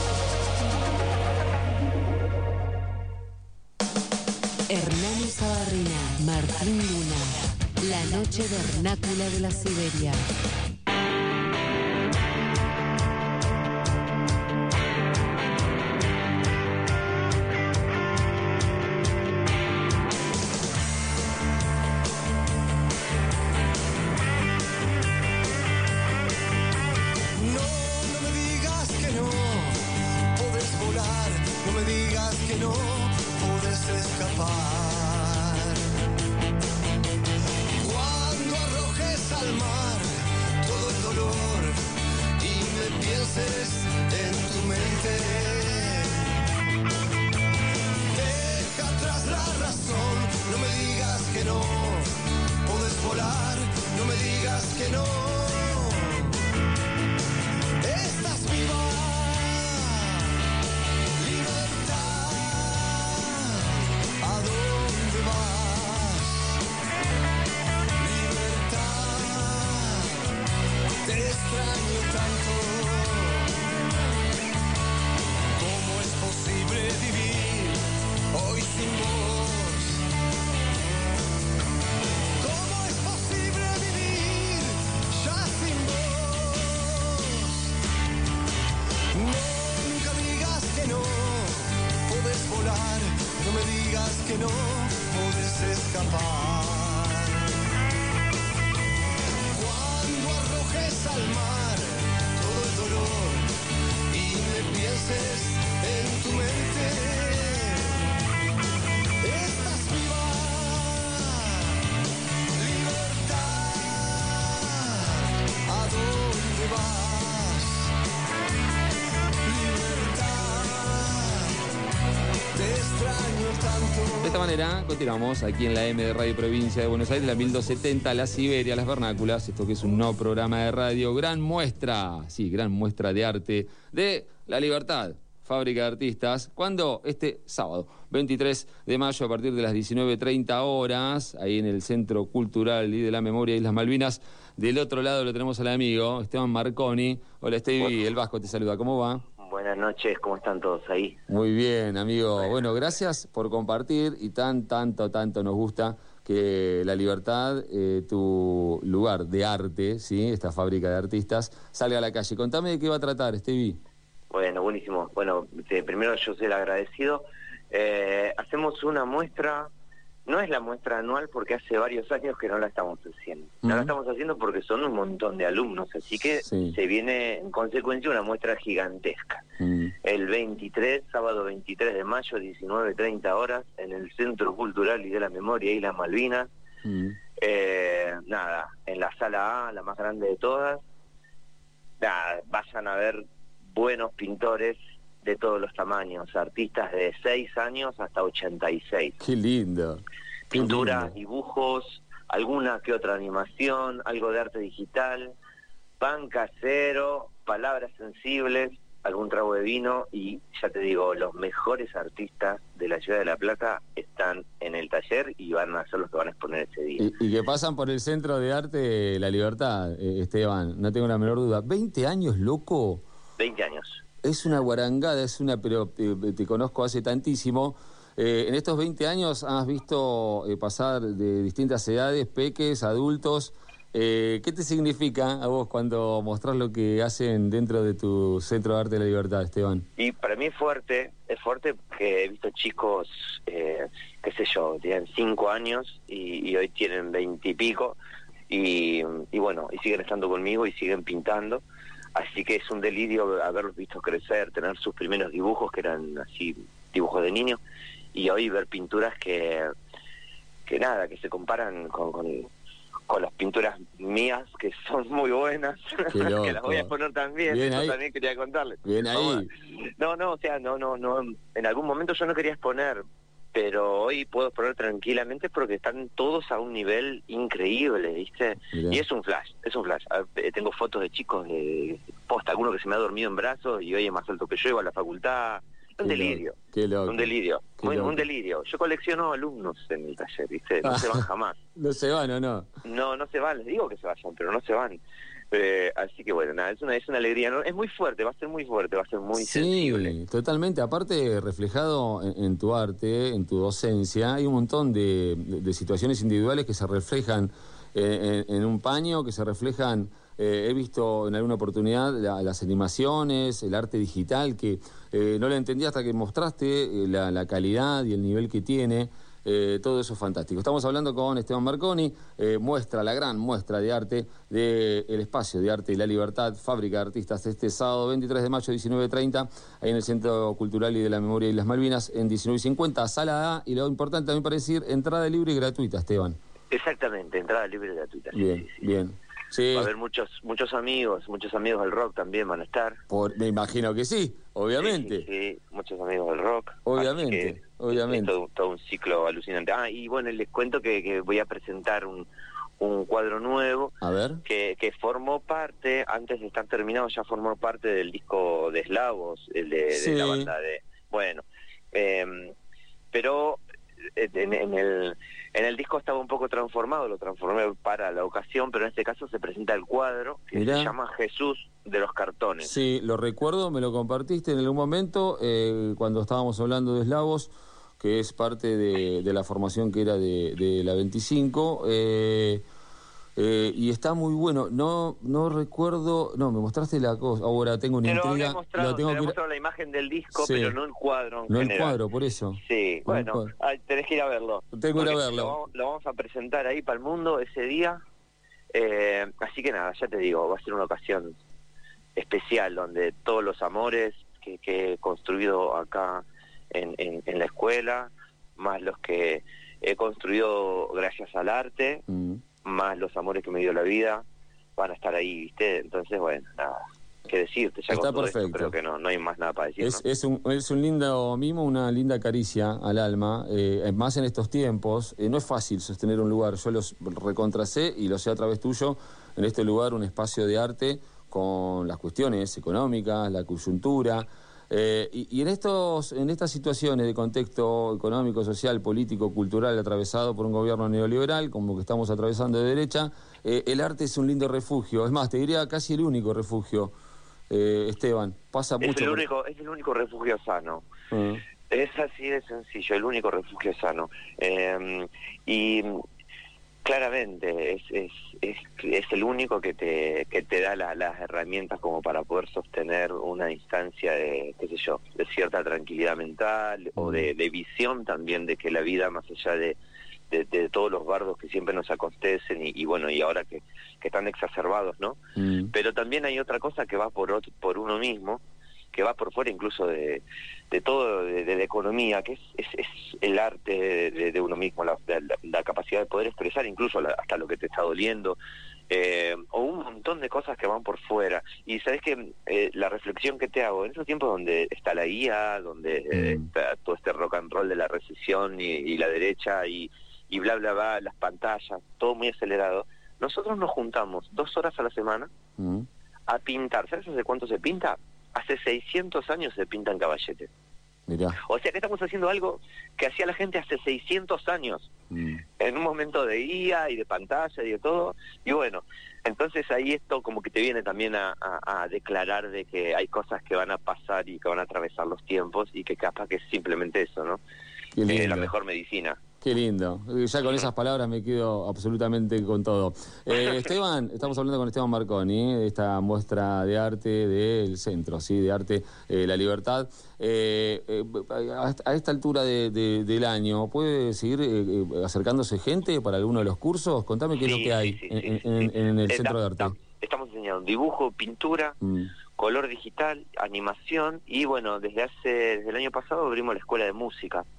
Hernán Sabarrina, Martín Luna. La noche vernácula de la Siberia. De esta manera, continuamos aquí en la M de Radio Provincia de Buenos Aires, la mil doscientos setenta, la Siberia, las vernáculas, esto que es un nuevo programa de radio, gran muestra, sí, gran muestra de arte de La Libertad, Fábrica de Artistas, cuando este sábado, veintitrés de mayo, a partir de las diecinueve treinta horas, ahí en el Centro Cultural y de la Memoria de Islas Malvinas. Del otro lado lo tenemos al amigo Esteban Marconi. Hola, Stevie, el Vasco te saluda, ¿cómo va? Buenas noches, ¿cómo están todos ahí? Muy bien, amigo. Bueno. bueno, gracias por compartir y tan, tanto, tanto nos gusta que La Libertad, eh, tu lugar de arte, ¿sí? Esta fábrica de artistas, salga a la calle. Contame de qué va a tratar, Stevie. Bueno, buenísimo. Bueno, eh, primero yo soy el agradecido. Eh, hacemos una muestra, no es la muestra anual porque hace varios años que no la estamos haciendo. No uh-huh. la estamos haciendo porque son un montón de alumnos, así que sí. se viene en consecuencia una muestra gigantesca. Uh-huh. El veintitrés, sábado veintitrés de mayo, diecinueve treinta horas, en el Centro Cultural y de la Memoria Islas Malvinas. Uh-huh. Eh, nada, en la sala A, la más grande de todas. Nada, vayan a ver buenos pintores de todos los tamaños, artistas de seis años hasta ochenta y seis. Qué lindo. Qué Pinturas, lindo. Dibujos, alguna que otra animación, algo de arte digital, pan casero, palabras sensibles, algún trago de vino y ya te digo, los mejores artistas de la ciudad de La Plata están en el taller y van a ser los que van a exponer ese día. Y, y que pasan por el Centro de Arte La Libertad, eh, Esteban, no tengo la menor duda. ¿veinte años, loco? veinte años. Es una guarangada, es una, pero te, te conozco hace tantísimo. Eh, en estos veinte años has visto eh, pasar de distintas edades, peques, adultos. Eh, ¿Qué te significa a vos cuando mostrás lo que hacen dentro de tu Centro de Arte de la Libertad, Esteban? Y para mí es fuerte, es fuerte porque he visto chicos, eh, qué sé yo, tienen cinco años y, y hoy tienen veinte y pico. Y, y bueno, y siguen estando conmigo y siguen pintando. Así que es un delirio haberlos visto crecer, tener sus primeros dibujos, que eran así, dibujos de niños, y hoy ver pinturas que, que nada, que se comparan con, con, con las pinturas mías, que son muy buenas, Qué loco. que las voy a exponer también, Bien eso ahí. también quería contarles. Bien ahí. No, no, o sea, no, no, no, en algún momento yo no quería exponer, pero hoy puedo exponer tranquilamente porque están todos a un nivel increíble, ¿viste? Mirá. Y es un flash, es un flash. A ver, tengo fotos de chicos de posta, alguno que se me ha dormido en brazos y hoy es más alto que yo, iba a la facultad. Un Qué delirio. loco, qué loco. Un delirio. Qué Muy, loco. un delirio. Yo colecciono alumnos en mi taller, ¿viste? No se van jamás. No se van, ¿o no? No, no se van, les digo que se vayan, pero no se van. Eh, así que bueno, nada, es una, es una alegría. ¿no? Es muy fuerte, va a ser muy fuerte, va a ser muy Sí, sensible. totalmente. Aparte, reflejado en, en tu arte, en tu docencia, hay un montón de, de, de situaciones individuales que se reflejan eh, en, en un paño, que se reflejan... Eh, he visto en alguna oportunidad la, las animaciones, el arte digital, que eh, no la entendí hasta que mostraste eh, la, la calidad y el nivel que tiene. Eh, todo eso es fantástico. Estamos hablando con Esteban Marconi, eh, muestra, la gran muestra de arte del Espacio de Arte y la Libertad, Fábrica de Artistas, este sábado veintitrés de mayo, diecinueve treinta, ahí en el Centro Cultural y de la Memoria y las Malvinas, en diecinueve cincuenta, Sala A, y lo importante también para decir, entrada libre y gratuita, Esteban. Exactamente, entrada libre y gratuita. sí, Bien, sí, sí. bien. Sí. Va a haber muchos muchos amigos, muchos amigos del rock también van a estar. Por, me imagino que sí, obviamente. Sí, sí, sí, muchos amigos del rock. Obviamente, Así que obviamente. Es todo, todo un ciclo alucinante. Ah, y bueno, les cuento que, que voy a presentar un, un cuadro nuevo. A ver. Que, que formó parte, antes de estar terminado, ya formó parte del disco de Eslavos, el de, Sí. de la banda de... Bueno, eh, pero en, en el... En el disco estaba un poco transformado, lo transformé para la ocasión, pero en este caso se presenta el cuadro que Mirá. se llama Jesús de los Cartones. Sí, lo recuerdo, me lo compartiste en algún momento eh, cuando estábamos hablando de Eslavos, que es parte de, de la formación que era de, de la veinticinco, eh, eh, y está muy bueno. No no recuerdo, no, me mostraste la cosa, ahora tengo una Te lo había intriga. mostrado, lo tengo te había que ir- mostrado la imagen del disco, Sí. pero no el cuadro en No el general. cuadro, por eso. Sí, No el bueno, cuadro. ah, tenés que ir a verlo. Tengo que ir a Porque verlo. Lo, vamos- lo vamos a presentar ahí para el mundo ese día. Eh, así que nada, ya te digo, va a ser una ocasión especial donde todos los amores que, que he construido acá en, en, en la escuela, más los que he construido gracias al arte, Mm. más los amores que me dio la vida, van a estar ahí, ¿viste? Entonces, bueno, nada, qué decirte, ya Está con todo esto perfecto. creo que no, no hay más nada para decir, Es, ¿no? es, un, es un lindo mimo, una linda caricia al alma, eh, más en estos tiempos. Eh, no es fácil sostener un lugar, yo los recontrasé y lo sé a través tuyo, en este lugar un espacio de arte con las cuestiones económicas, la coyuntura, eh, y, y en estos en estas situaciones de contexto económico, social, político, cultural atravesado por un gobierno neoliberal, como que estamos atravesando de derecha, eh, el arte es un lindo refugio, es más, te diría casi el único refugio. Eh, Esteban, pasa Es mucho el, por- único, es el único refugio sano. Ah. Es así de sencillo, el único refugio sano. Eh, y claramente es, es, es, es el único que te, que te da la- las herramientas como para poder sostener una instancia de, qué sé yo, de cierta tranquilidad mental o de, de visión también de que la vida, más allá de, de, de todos los bardos que siempre nos acontecen y, y bueno, y ahora que, que están exacerbados, ¿no? Mm. Pero también hay otra cosa que va por otro, por uno mismo, que va por fuera incluso de, de todo, de, de la economía, que es, es, es el arte de, de- de uno mismo, la, la- la capacidad de poder expresar incluso la- hasta lo que te está doliendo, eh, o un montón de cosas que van por fuera. Y sabes que eh, la reflexión que te hago, en esos tiempos donde está la I A, donde eh, está todo este rock and roll de la recesión y, y la derecha y, y bla bla bla, las pantallas, todo muy acelerado, nosotros nos juntamos dos horas a la semana Mm. a pintar. ¿Sabes hace cuánto se pinta? Hace seiscientos años se pinta en Caballete. Mirá. O sea que estamos haciendo algo que hacía la gente hace seiscientos años, Mm. en un momento de I A y de pantalla y de todo. Y bueno, entonces ahí esto como que te viene también a, a- a declarar de que hay cosas que van a pasar y que van a atravesar los tiempos y que capaz que es simplemente eso, ¿no? Qué Eh, lindo. la mejor medicina. Qué lindo. Eh, Ya con esas palabras me quedo absolutamente con todo. Eh, Esteban, estamos hablando con Esteban Marconi, de esta muestra de arte del centro, ¿sí? De arte eh, La Libertad. Eh, eh, a, a esta altura de- de- del año, ¿puede seguir eh, eh, acercándose gente para alguno de los cursos? Contame qué es lo Sí, que hay sí, sí, en, sí, en- en el Eh, centro de tam- arte. tam- Estamos enseñando dibujo, pintura, Mm. color digital, animación y bueno, desde hace desde el año pasado abrimos la escuela de música.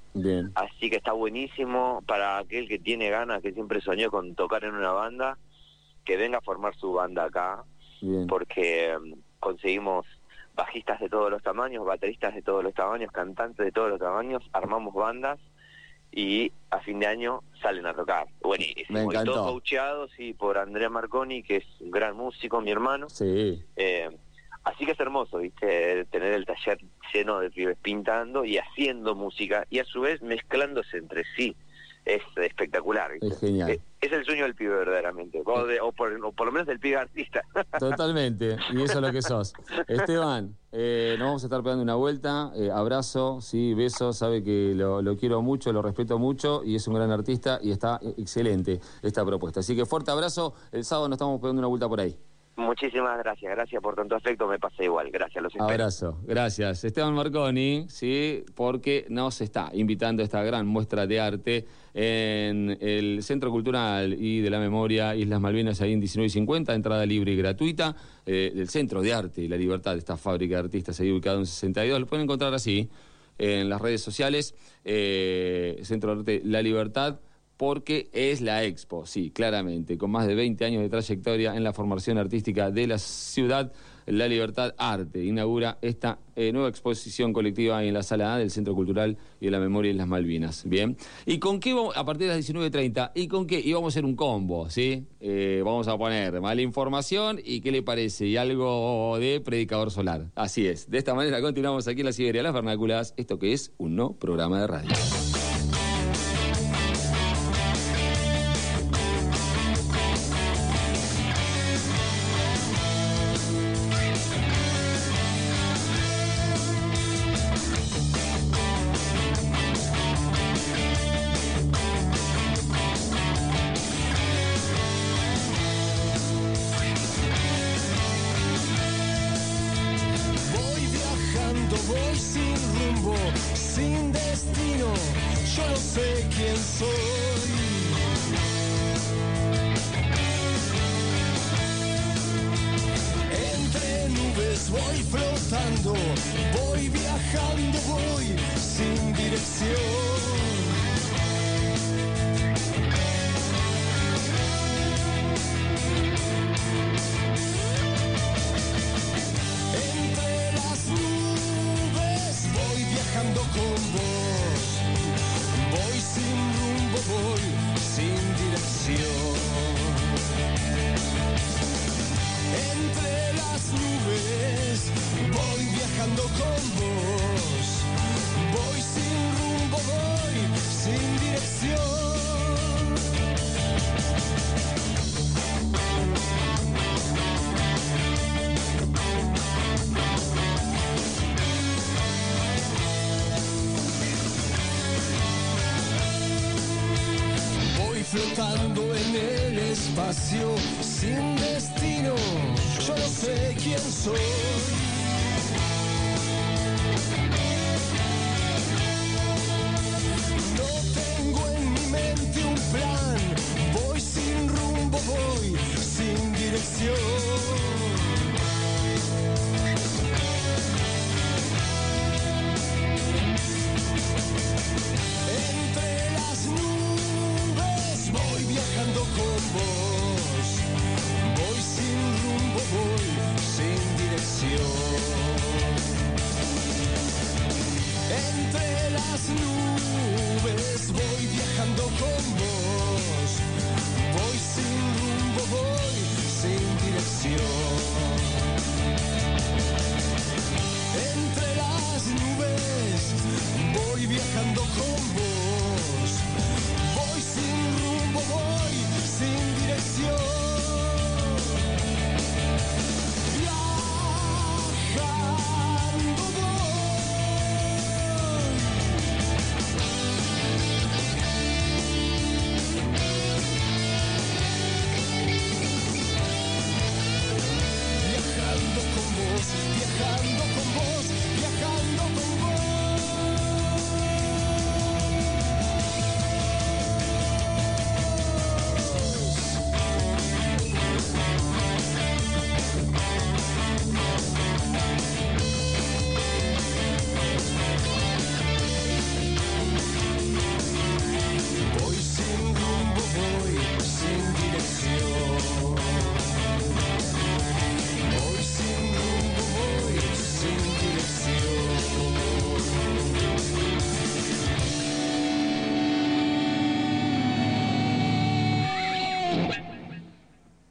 Bien. Así que está buenísimo para aquel que tiene ganas, que siempre soñó con tocar en una banda, que venga a formar su banda acá, Bien. porque um, conseguimos bajistas de todos los tamaños, bateristas de todos los tamaños, cantantes de todos los tamaños, armamos bandas y a fin de año salen a tocar. Buenísimo. Me encantó. Y todos coacheados, sí, por Andrea Marconi, que es un gran músico, mi hermano. Sí. Eh, así que es hermoso, ¿viste? Tener el taller lleno de pibes pintando y haciendo música y a su vez mezclándose entre sí. Es espectacular, ¿viste? Es genial. Es, es el sueño del pibe verdaderamente, o, de, o, por, o por lo menos del pibe artista. Totalmente, y eso es lo que sos. Esteban, eh, nos vamos a estar pegando una vuelta, eh, abrazo, sí, beso, sabe que lo, lo quiero mucho, lo respeto mucho y es un gran artista y está excelente esta propuesta. Así que fuerte abrazo, el sábado nos estamos pegando una vuelta por ahí. Muchísimas gracias, gracias por tanto afecto, me pasa igual, gracias, los espero. Abrazo, gracias. Esteban Marconi, sí, porque nos está invitando a esta gran muestra de arte en el Centro Cultural y de la Memoria Islas Malvinas, ahí en diecinueve y cincuenta, entrada libre y gratuita, eh, del Centro de Arte y la Libertad, esta fábrica de artistas ahí ubicado en sesenta y dos, lo pueden encontrar así, en las redes sociales, eh, Centro de Arte La Libertad, porque es la Expo, sí, claramente, con más de veinte años de trayectoria en la formación artística de la ciudad, La Libertad Arte inaugura esta eh, nueva exposición colectiva en la Sala A del Centro Cultural y de la Memoria de las Malvinas. Bien, ¿y con qué vamos, a partir de las diecinueve treinta, y con qué? Y vamos a hacer un combo, ¿sí? Eh, vamos a poner mala información y qué le parece, y algo de predicador solar. Así es, de esta manera continuamos aquí en la Siberia Las Vernáculas, esto que es un no programa de radio. Flotando en el espacio sin destino, yo no sé quién soy. No tengo en mi mente un plan, voy sin rumbo, voy sin dirección. Viajando con vos, voy sin rumbo, voy sin dirección. Entre las nubes voy viajando con vos, voy sin rumbo, voy sin dirección. Entre las nubes voy viajando con vos, voy sin rumbo, voy sin dirección. Viajando voy. Viajando con vos, viajando con vos, viajando con vos.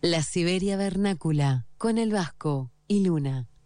La Siberia Vernácula, con el Vasco y Luna.